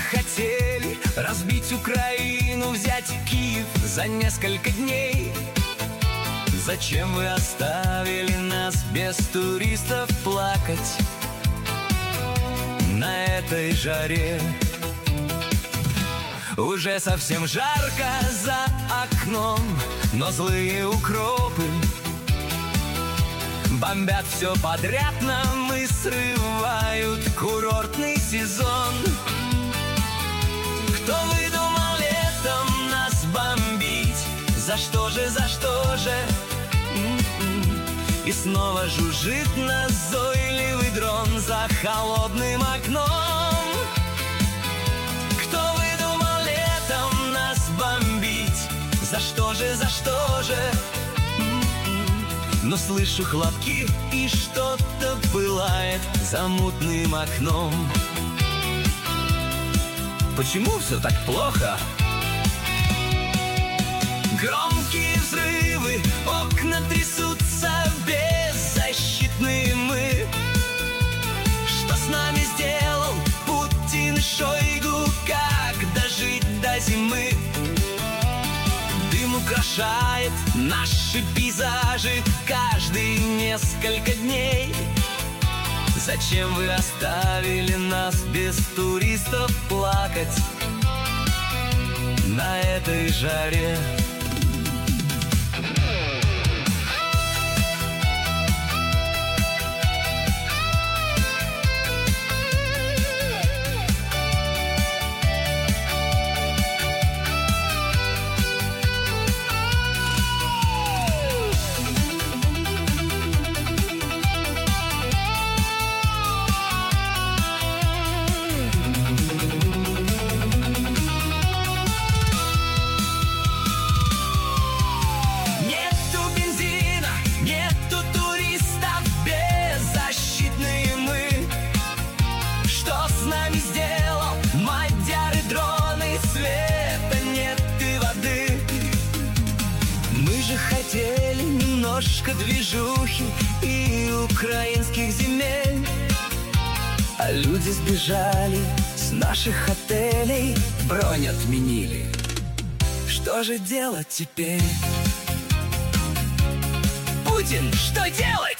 хотели разбить Украину, взять Киев за несколько дней. Зачем вы оставили нас без туристов плакать на этой жаре? Уже совсем жарко за окном, но злые укропы бомбят все подряд нам и срывают курортный сезон. Кто выдумал летом нас бомбить? За что же, за что же? И снова жужжит назойливый дрон за холодным окном. Кто выдумал летом нас бомбить? За что же, за что же? Но слышу хлопки, и что-то пылает за мутным окном. Почему все так плохо? Громкие взрывы, окна трясутся, беззащитные мы. Что с нами сделал Путин и Шойгу? Как дожить до зимы? Дым украшает наши пейзажи каждые несколько дней. Зачем вы оставили нас без туристов плакать на этой жаре? Хотели немножко движухи и украинских земель, а люди сбежали с наших отелей, бронь отменили. Что же делать теперь? Путин, что делать?